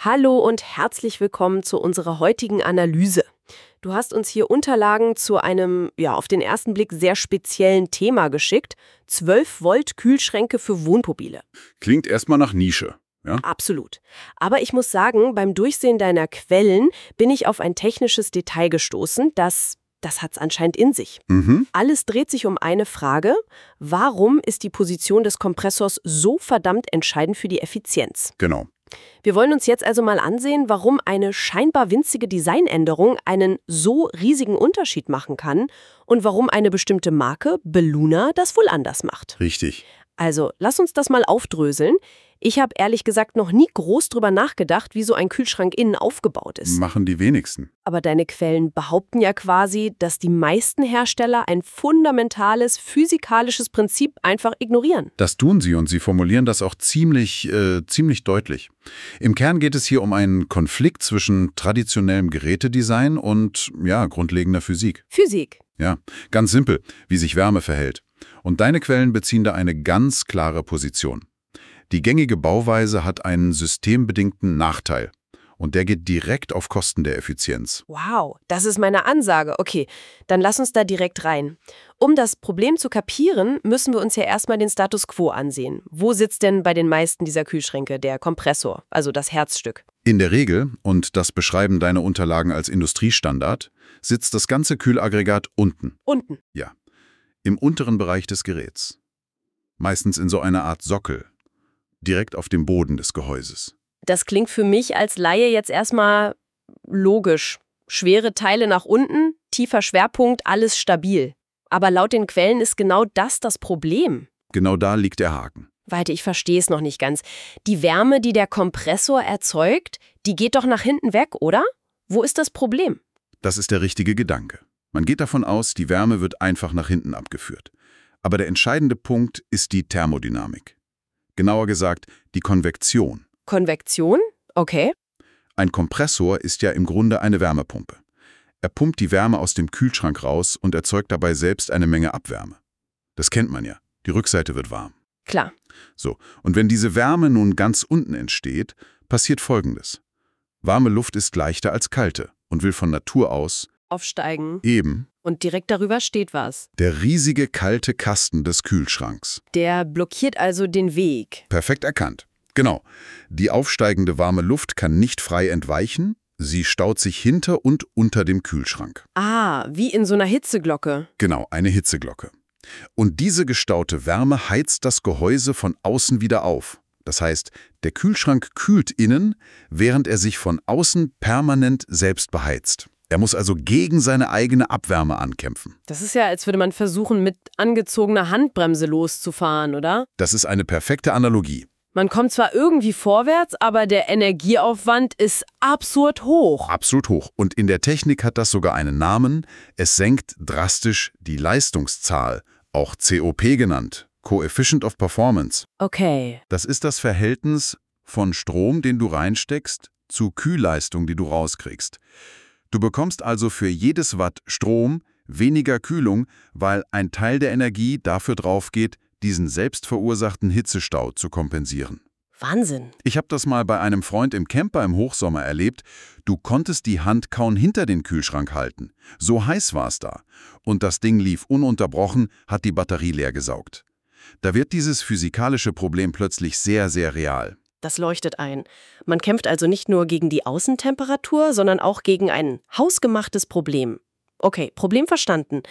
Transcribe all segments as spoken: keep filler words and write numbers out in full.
Hallo und herzlich willkommen zu unserer heutigen Analyse. Du hast uns hier Unterlagen zu einem, ja, auf den ersten Blick sehr speziellen Thema geschickt. zwölf Volt Kühlschränke für Wohnmobile. Klingt erstmal nach Nische, ja? Absolut. Aber ich muss sagen, beim Durchsehen deiner Quellen bin ich auf ein technisches Detail gestoßen, das, das hat's anscheinend in sich. Mhm. Alles dreht sich um eine Frage: Warum ist die Position des Kompressors so verdammt entscheidend für die Effizienz? Genau. Wir wollen uns jetzt also mal ansehen, warum eine scheinbar winzige Designänderung einen so riesigen Unterschied machen kann und warum eine bestimmte Marke, Belluna, das wohl anders macht. Richtig. Also, lass uns das mal aufdröseln. Ich habe ehrlich gesagt noch nie groß drüber nachgedacht, wie so ein Kühlschrank innen aufgebaut ist. Machen die wenigsten. Aber deine Quellen behaupten ja quasi, dass die meisten Hersteller ein fundamentales physikalisches Prinzip einfach ignorieren. Das tun sie und sie formulieren das auch ziemlich, äh, ziemlich deutlich. Im Kern geht es hier um einen Konflikt zwischen traditionellem Gerätedesign und, ja, grundlegender Physik. Physik. Ja, ganz simpel, wie sich Wärme verhält. Und deine Quellen beziehen da eine ganz klare Position. Die gängige Bauweise hat einen systembedingten Nachteil. Und der geht direkt auf Kosten der Effizienz. Wow, das ist meine Ansage. Okay, dann lass uns da direkt rein. Um das Problem zu kapieren, müssen wir uns ja erstmal den Status quo ansehen. Wo sitzt denn bei den meisten dieser Kühlschränke der Kompressor, also das Herzstück? In der Regel, und das beschreiben deine Unterlagen als Industriestandard, sitzt das ganze Kühlaggregat unten. Unten. Ja, im unteren Bereich des Geräts. Meistens in so einer Art Sockel, direkt auf dem Boden des Gehäuses. Das klingt für mich als Laie jetzt erstmal logisch. Schwere Teile nach unten, tiefer Schwerpunkt, alles stabil. Aber laut den Quellen ist genau das das Problem. Genau da liegt der Haken. Warte, ich verstehe es noch nicht ganz. Die Wärme, die der Kompressor erzeugt, die geht doch nach hinten weg, oder? Wo ist das Problem? Das ist der richtige Gedanke. Man geht davon aus, die Wärme wird einfach nach hinten abgeführt. Aber der entscheidende Punkt ist die Thermodynamik. Genauer gesagt, die Konvektion. Konvektion? Okay. Ein Kompressor ist ja im Grunde eine Wärmepumpe. Er pumpt die Wärme aus dem Kühlschrank raus und erzeugt dabei selbst eine Menge Abwärme. Das kennt man ja. Die Rückseite wird warm. Klar. So, und wenn diese Wärme nun ganz unten entsteht, passiert Folgendes. Warme Luft ist leichter als kalte und will von Natur aus Aufsteigen. eben Und direkt darüber steht was. der riesige kalte Kasten des Kühlschranks. Der blockiert also den Weg. Perfekt erkannt. Genau. Die aufsteigende warme Luft kann nicht frei entweichen, sie staut sich hinter und unter dem Kühlschrank. Ah, wie in so einer Hitzeglocke. Genau, eine Hitzeglocke. Und diese gestaute Wärme heizt das Gehäuse von außen wieder auf. Das heißt, der Kühlschrank kühlt innen, während er sich von außen permanent selbst beheizt. Er muss also gegen seine eigene Abwärme ankämpfen. Das ist ja, als würde man versuchen, mit angezogener Handbremse loszufahren, oder? Das ist eine perfekte Analogie. Man kommt zwar irgendwie vorwärts, aber der Energieaufwand ist absurd hoch. Absolut hoch. Und in der Technik hat das sogar einen Namen. Es senkt drastisch die Leistungszahl, auch C O P genannt, Coefficient of Performance. Okay. Das ist das Verhältnis von Strom, den du reinsteckst, zu Kühlleistung, die du rauskriegst. Du bekommst also für jedes Watt Strom weniger Kühlung, weil ein Teil der Energie dafür draufgeht, diesen selbstverursachten Hitzestau zu kompensieren. Wahnsinn. Ich habe das mal bei einem Freund im Camper im Hochsommer erlebt. Du konntest die Hand kaum hinter den Kühlschrank halten. So heiß war es da. Und das Ding lief ununterbrochen, hat die Batterie leer gesaugt. Da wird dieses physikalische Problem plötzlich sehr, sehr real. Das leuchtet ein. Man kämpft also nicht nur gegen die Außentemperatur, sondern auch gegen ein hausgemachtes Problem. Okay, Problem verstanden.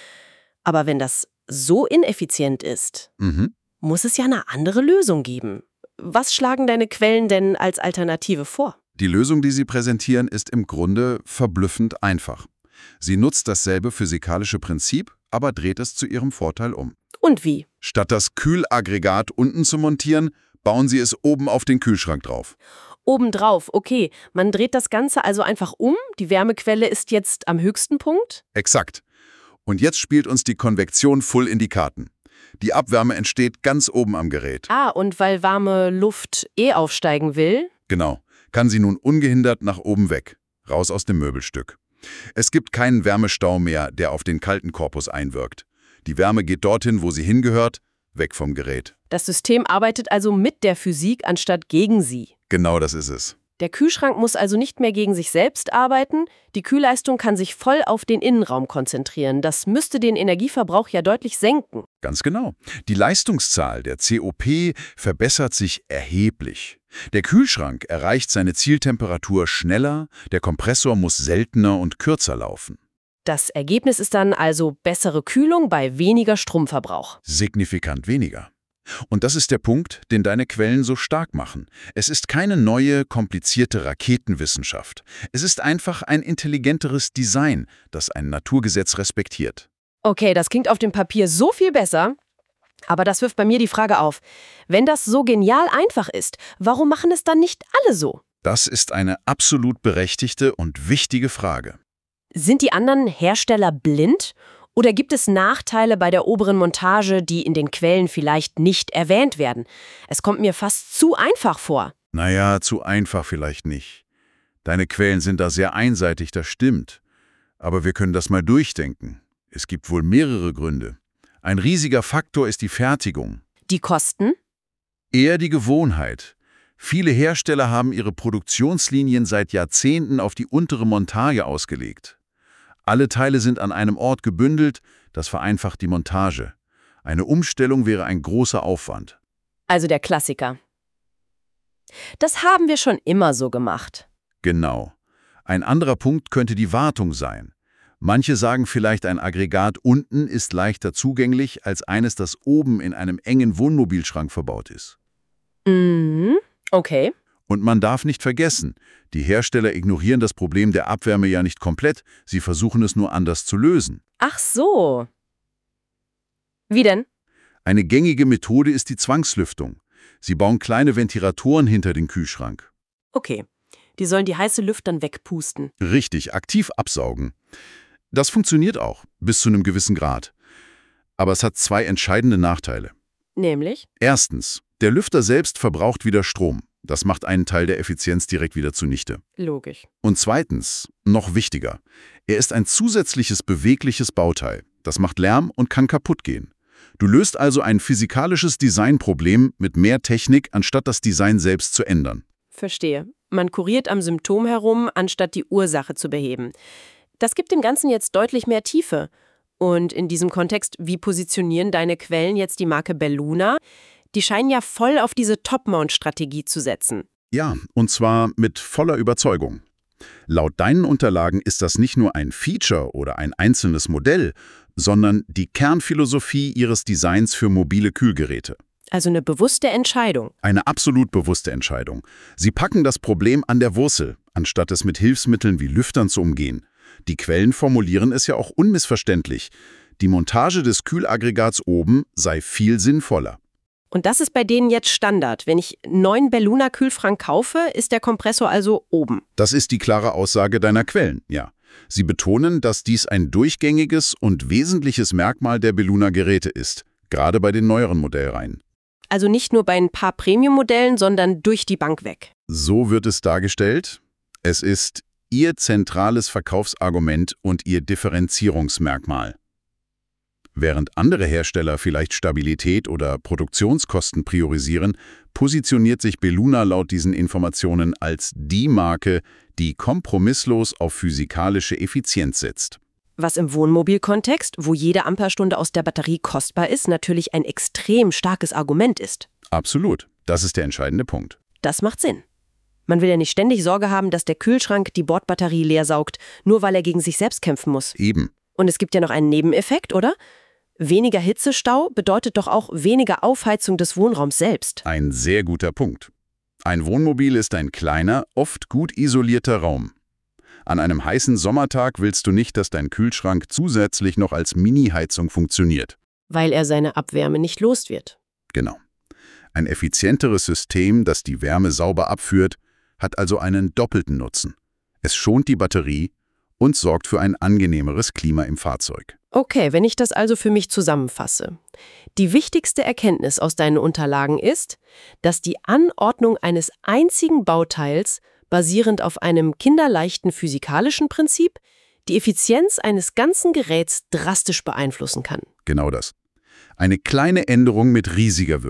Aber wenn das so ineffizient ist, Mhm. muss es ja eine andere Lösung geben. Was schlagen deine Quellen denn als Alternative vor? Die Lösung, die sie präsentieren, ist im Grunde verblüffend einfach. Sie nutzt dasselbe physikalische Prinzip, aber dreht es zu ihrem Vorteil um. Und wie? Statt das Kühlaggregat unten zu montieren, bauen sie es oben auf den Kühlschrank drauf. Obendrauf, okay. Man dreht das Ganze also einfach um. Die Wärmequelle ist jetzt am höchsten Punkt. Exakt. Und jetzt spielt uns die Konvektion voll in die Karten. Die Abwärme entsteht ganz oben am Gerät. Ah, und weil warme Luft eh aufsteigen will? Genau. Kann sie nun ungehindert nach oben weg. Raus aus dem Möbelstück. Es gibt keinen Wärmestau mehr, der auf den kalten Korpus einwirkt. Die Wärme geht dorthin, wo sie hingehört, weg vom Gerät. Das System arbeitet also mit der Physik anstatt gegen sie. Genau das ist es. Der Kühlschrank muss also nicht mehr gegen sich selbst arbeiten, die Kühlleistung kann sich voll auf den Innenraum konzentrieren. Das müsste den Energieverbrauch ja deutlich senken. Ganz genau. Die Leistungszahl der C O P verbessert sich erheblich. Der Kühlschrank erreicht seine Zieltemperatur schneller, der Kompressor muss seltener und kürzer laufen. Das Ergebnis ist dann also bessere Kühlung bei weniger Stromverbrauch. Signifikant weniger. Und das ist der Punkt, den deine Quellen so stark machen. Es ist keine neue, komplizierte Raketenwissenschaft. Es ist einfach ein intelligenteres Design, das ein Naturgesetz respektiert. Okay, das klingt auf dem Papier so viel besser. Aber das wirft bei mir die Frage auf, wenn das so genial einfach ist, warum machen es dann nicht alle so? Das ist eine absolut berechtigte und wichtige Frage. Sind die anderen Hersteller blind? Oder gibt es Nachteile bei der oberen Montage, die in den Quellen vielleicht nicht erwähnt werden? Es kommt mir fast zu einfach vor. Naja, zu einfach vielleicht nicht. Deine Quellen sind da sehr einseitig, das stimmt. Aber wir können das mal durchdenken. Es gibt wohl mehrere Gründe. Ein riesiger Faktor ist die Fertigung. Die Kosten? Eher die Gewohnheit. Viele Hersteller haben ihre Produktionslinien seit Jahrzehnten auf die untere Montage ausgelegt. Alle Teile sind an einem Ort gebündelt, das vereinfacht die Montage. Eine Umstellung wäre ein großer Aufwand. Also der Klassiker. Das haben wir schon immer so gemacht. Genau. Ein anderer Punkt könnte die Wartung sein. Manche sagen vielleicht, ein Aggregat unten ist leichter zugänglich als eines, das oben in einem engen Wohnmobilschrank verbaut ist. Mhm, okay. Und man darf nicht vergessen, die Hersteller ignorieren das Problem der Abwärme ja nicht komplett, sie versuchen es nur anders zu lösen. Ach so. Wie denn? Eine gängige Methode ist die Zwangslüftung. Sie bauen kleine Ventilatoren hinter den Kühlschrank. Okay, die sollen die heiße Luft dann wegpusten. Richtig, aktiv absaugen. Das funktioniert auch, bis zu einem gewissen Grad. Aber es hat zwei entscheidende Nachteile. Nämlich? Erstens, der Lüfter selbst verbraucht wieder Strom. Das macht einen Teil der Effizienz direkt wieder zunichte. Logisch. Und zweitens, noch wichtiger, er ist ein zusätzliches bewegliches Bauteil. Das macht Lärm und kann kaputt gehen. Du löst also ein physikalisches Designproblem mit mehr Technik, anstatt das Design selbst zu ändern. Verstehe. Man kuriert am Symptom herum, anstatt die Ursache zu beheben. Das gibt dem Ganzen jetzt deutlich mehr Tiefe. Und in diesem Kontext, wie positionieren deine Quellen jetzt die Marke Belluna? Die scheinen ja voll auf diese Top-Mount-Strategie zu setzen. Ja, und zwar mit voller Überzeugung. Laut deinen Unterlagen ist das nicht nur ein Feature oder ein einzelnes Modell, sondern die Kernphilosophie ihres Designs für mobile Kühlgeräte. Also eine bewusste Entscheidung. Eine absolut bewusste Entscheidung. Sie packen das Problem an der Wurzel, anstatt es mit Hilfsmitteln wie Lüftern zu umgehen. Die Quellen formulieren es ja auch unmissverständlich. Die Montage des Kühlaggregats oben sei viel sinnvoller. Und das ist bei denen jetzt Standard. Wenn ich einen neuen Belluna-Kühlschrank kaufe, ist der Kompressor also oben. Das ist die klare Aussage deiner Quellen, ja. Sie betonen, dass dies ein durchgängiges und wesentliches Merkmal der Belluna-Geräte ist, gerade bei den neueren Modellreihen. Also nicht nur bei ein paar Premium-Modellen, sondern durch die Bank weg. So wird es dargestellt. Es ist ihr zentrales Verkaufsargument und ihr Differenzierungsmerkmal. Während andere Hersteller vielleicht Stabilität oder Produktionskosten priorisieren, positioniert sich Belluna laut diesen Informationen als die Marke, die kompromisslos auf physikalische Effizienz setzt. Was im Wohnmobilkontext, wo jede Amperestunde aus der Batterie kostbar ist, natürlich ein extrem starkes Argument ist. Absolut. Das ist der entscheidende Punkt. Das macht Sinn. Man will ja nicht ständig Sorge haben, dass der Kühlschrank die Bordbatterie leer saugt, nur weil er gegen sich selbst kämpfen muss. Eben. Und es gibt ja noch einen Nebeneffekt, oder? Weniger Hitzestau bedeutet doch auch weniger Aufheizung des Wohnraums selbst. Ein sehr guter Punkt. Ein Wohnmobil ist ein kleiner, oft gut isolierter Raum. An einem heißen Sommertag willst du nicht, dass dein Kühlschrank zusätzlich noch als Mini-Heizung funktioniert. Weil er seine Abwärme nicht los wird. Genau. Ein effizienteres System, das die Wärme sauber abführt, hat also einen doppelten Nutzen. Es schont die Batterie und sorgt für ein angenehmeres Klima im Fahrzeug. Okay, wenn ich das also für mich zusammenfasse. Die wichtigste Erkenntnis aus deinen Unterlagen ist, dass die Anordnung eines einzigen Bauteils basierend auf einem kinderleichten physikalischen Prinzip die Effizienz eines ganzen Geräts drastisch beeinflussen kann. Genau das. Eine kleine Änderung mit riesiger Wirkung.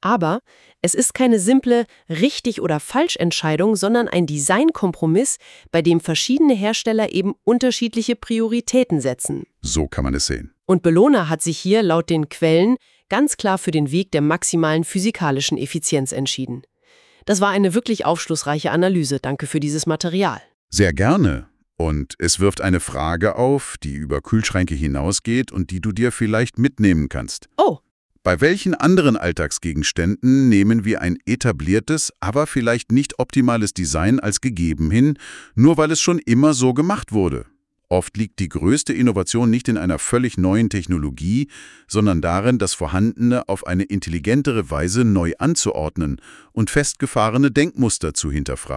Aber es ist keine simple richtig- oder Falsch-Entscheidung, sondern ein Designkompromiss, bei dem verschiedene Hersteller eben unterschiedliche Prioritäten setzen. So kann man es sehen. Und Bellona hat sich hier laut den Quellen ganz klar für den Weg der maximalen physikalischen Effizienz entschieden. Das war eine wirklich aufschlussreiche Analyse. Danke für dieses Material. Sehr gerne. Und es wirft eine Frage auf, die über Kühlschränke hinausgeht und die du dir vielleicht mitnehmen kannst. Oh. Bei welchen anderen Alltagsgegenständen nehmen wir ein etabliertes, aber vielleicht nicht optimales Design als gegeben hin, nur weil es schon immer so gemacht wurde? Oft liegt die größte Innovation nicht in einer völlig neuen Technologie, sondern darin, das Vorhandene auf eine intelligentere Weise neu anzuordnen und festgefahrene Denkmuster zu hinterfragen.